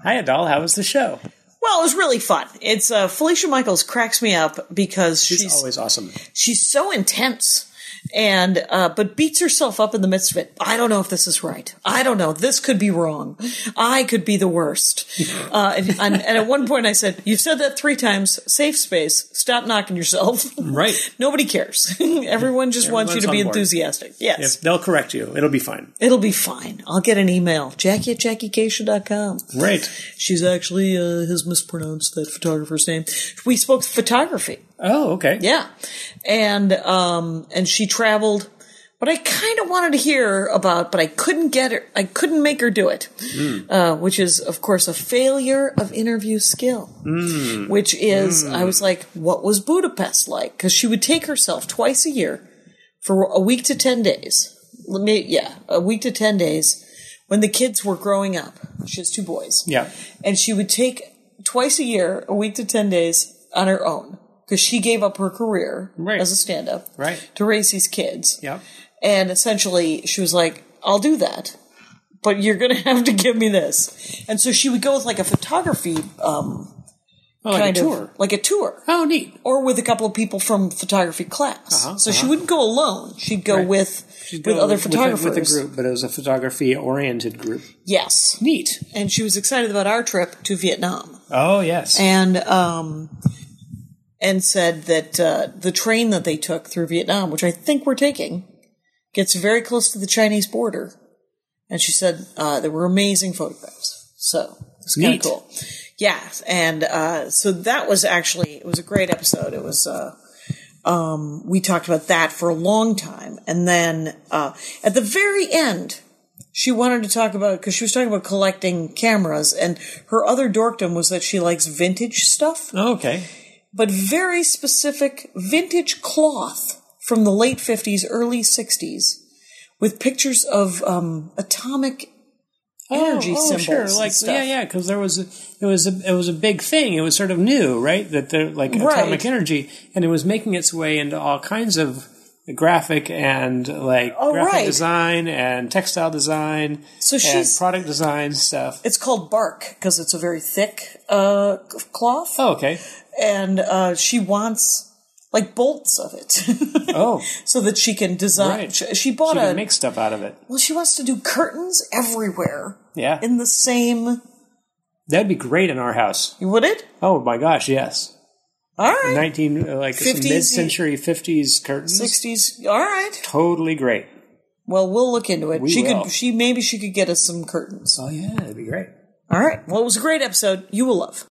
Hi, Adele. How was the show? Well, it was really fun. It's Felicia Michaels cracks me up because She's always awesome. She's so intense. And, but beats herself up in the midst of it. I don't know if this is right. I don't know. This could be wrong. I could be the worst. And at one point I said, you've said that 3 times. Safe space. Stop knocking yourself. Right. Nobody cares. Everyone just wants you to be enthusiastic. Yes. Yep, they'll correct you. It'll be fine. It'll be fine. I'll get an email. Jackie@JackieKacia.com. Right. She's actually, has mispronounced that photographer's name. We spoke photography. Oh, okay. Yeah. And she traveled, but I kind of wanted to hear about, but I couldn't get her, I couldn't make her do it. Which is, of course, a failure of interview skill. Which is, I was like, what was Budapest like? Because she would take herself twice a year for a week to 10 days. A week to 10 days when the kids were growing up. She has 2 boys. Yeah. And she would take twice a year, a week to 10 days on her own. Because she gave up her career as a stand-up to raise these kids. Yep. And essentially, she was like, I'll do that, but you're going to have to give me this. And so she would go with like a photography like a tour. Like a tour. Oh, neat. Or with a couple of people from photography class. So she wouldn't go alone. She'd go with other photographers. With a group, but it was a photography-oriented group. Yes. Neat. And she was excited about our trip to Vietnam. Oh, yes. And said that the train that they took through Vietnam, which I think we're taking, gets very close to the Chinese border. And she said there were amazing photographs. So it's kind of cool. Yeah. And so that was actually, it was a great episode. It was, we talked about that for a long time. And then at the very end, she wanted to talk about, because she was talking about collecting cameras, and her other dorkdom was that she likes vintage stuff. Oh, okay. But very specific vintage cloth from the late 50s, early 60s, with pictures of atomic energy symbols. Sure. Like, yeah, because it was a big thing. It was sort of new, right? That they're like atomic energy, and it was making its way into all kinds of graphic and graphic design and textile design, and product design stuff. It's called bark because it's a very thick cloth. Oh, okay. And she wants like bolts of it. So that she can design. Right. She can make stuff out of it. Well, she wants to do curtains everywhere. Yeah. In the same. That'd be great in our house. Would it? Oh my gosh, yes. All right. 50s, mid-century 50s curtains. 60s. All right. Totally great. Well, we'll look into it. Maybe she could get us some curtains. Oh yeah, that'd be great. All right. Well, it was a great episode. You will love.